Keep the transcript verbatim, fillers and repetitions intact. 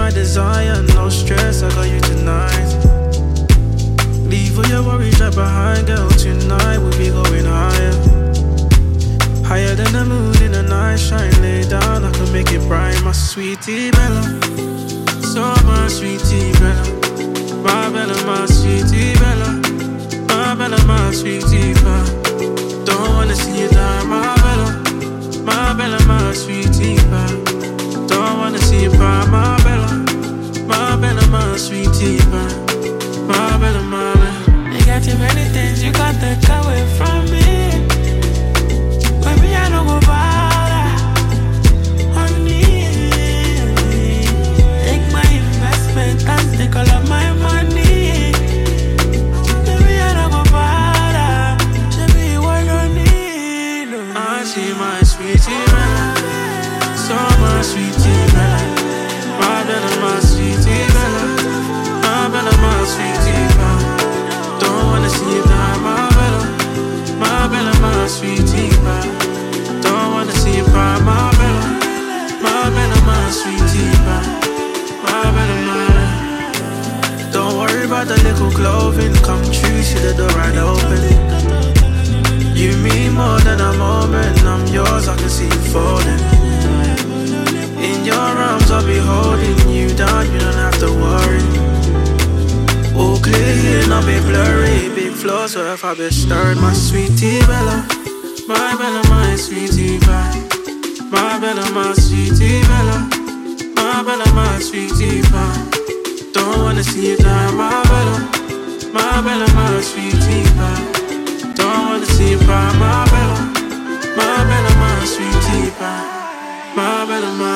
my desire, no stress, I got you tonight. Leave all your worries right behind, girl, tonight we'll be going higher. Higher than the moon in the night, shine, lay down, I can make it bright, my sweetie Bella. So my sweetie Bella, my Bella, my sweetie Bella, my Bella, my sweetie Bella. Don't wanna see you die, my Bella, my Bella, my sweetie Bella. Don't wanna see you cry, my Bella, my Bella, my sweetie Bella, my Bella, my Bella. You got too many things you got to come away from me. With me, I don't go bother, honey. Take my investment and take all of my money. Baby, I don't go bother. Baby, you don't need no. I see my sweetie Bella, so my sweetie Bella, my Bella, my sweetie Bella, my Bella, my sweetie Bella. Don't wanna see you die, my Bella, my Bella, my sweetie Bella. Don't wanna see you cry, my Bella, my Bella, my sweetie Bella, my Bella, my Bella. Don't worry about the little clothing, come true, see the door right open. You mean more than a moment, I'm yours, I can see you falling. In your arms I'll be holding you down, you don't have to worry. All clear here, not be blurry. Big floors, so if I be stirred, my sweetie Bella, my Bella, my sweetie Bella, my Bella, my sweetie Bella, my Bella, my sweetie Bella. Don't wanna see you die, my Bella, my Bella, my sweetie Bella. Don't wanna see you cry, my Bella, my Bella, my sweetie Bella, my Bella, my